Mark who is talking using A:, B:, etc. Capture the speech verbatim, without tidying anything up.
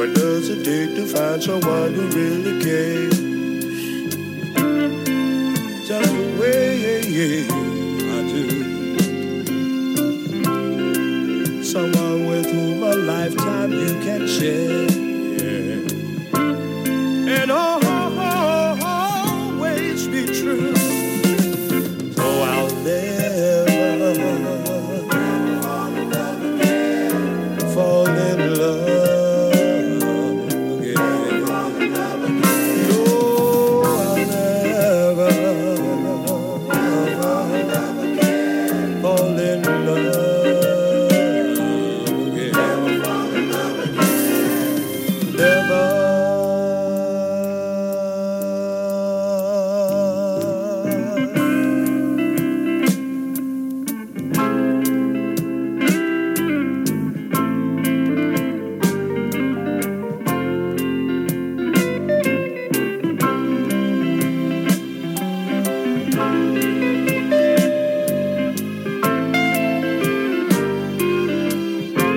A: What does it take to find someone who really cares? Just the way I do. Someone with whom a lifetime you can share.